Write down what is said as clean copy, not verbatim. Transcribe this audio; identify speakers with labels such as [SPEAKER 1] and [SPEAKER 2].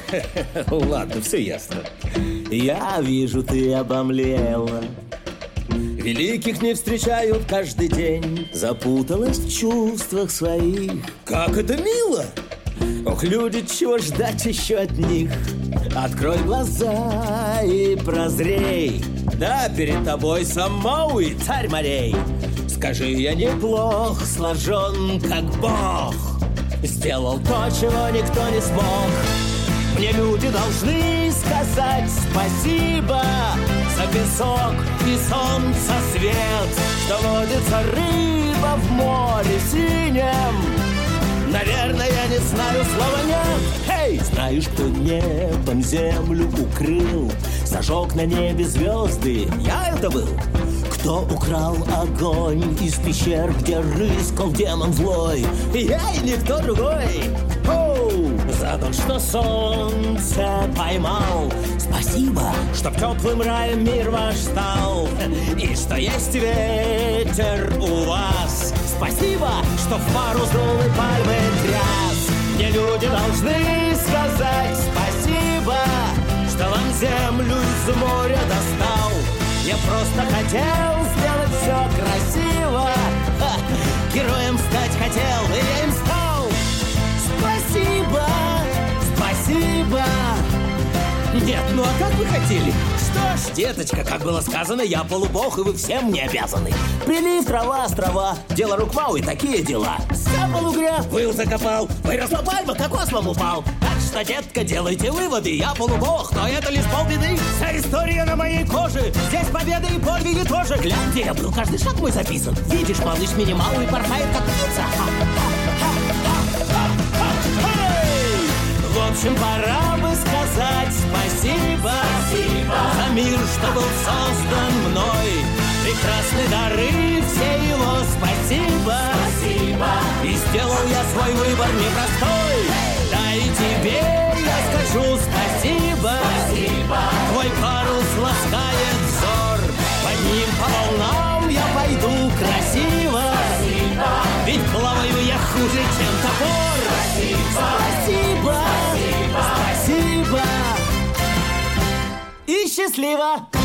[SPEAKER 1] Ладно, все ясно.
[SPEAKER 2] Я вижу, ты обомлела. Великих не встречают каждый день. Запуталась в чувствах своих.
[SPEAKER 1] Как это мило!
[SPEAKER 2] Ох, люди, чего ждать еще от них? Открой глаза и прозрей. Да, перед тобой сам Мауи, царь морей. Скажи, я неплох сложен, как Бог. Сделал то, чего никто не смог. Мне люди должны сказать спасибо за песок и солнце свет, что водится рыба в море синем. Наверное, я не знаю слова «нет». Эй! Знаешь, кто небом землю укрыл, зажег на небе звезды? Я это был. Кто украл огонь из пещер, где рыскал демон злой? Я и никто другой. Оу! За то, что солнце поймал. Спасибо, что теплым раем мир ваш стал. И что есть ветер у вас. Спасибо, что в пару сдул и пальмы тряс. Мне люди должны сказать спасибо, что вам землю из моря достал. Я просто хотел сделать все красиво. Ха! Героем стать хотел, и я им стал. Спасибо, спасибо. Нет, ну а как вы хотели? Что ж, деточка, как было сказано, я полубог, и вы всем мне обязаны. Прилив, трава, острова, дело рук Мауи, такие дела. Сапал угря, выл закопал, выросла пальма, кокос вам упал. Так что, детка, делайте выводы, я полубог, но это лишь полбеды. Вся история на моей коже, здесь победы и подвиги тоже. Гляньте, я был, каждый шаг мой записан. Видишь, малыш минимал и порхает как птица. В общем, пора бы сказать спасибо, за мир, что был создан мной. Прекрасны дары, все его спасибо. И сделал я свой выбор непростой. Да и тебе я скажу спасибо. Твой парус ласкает взор. Под ним по волнам я пойду красиво. Ведь плаваю я хуже, чем топор. Спасибо. Спасибо. И счастливо.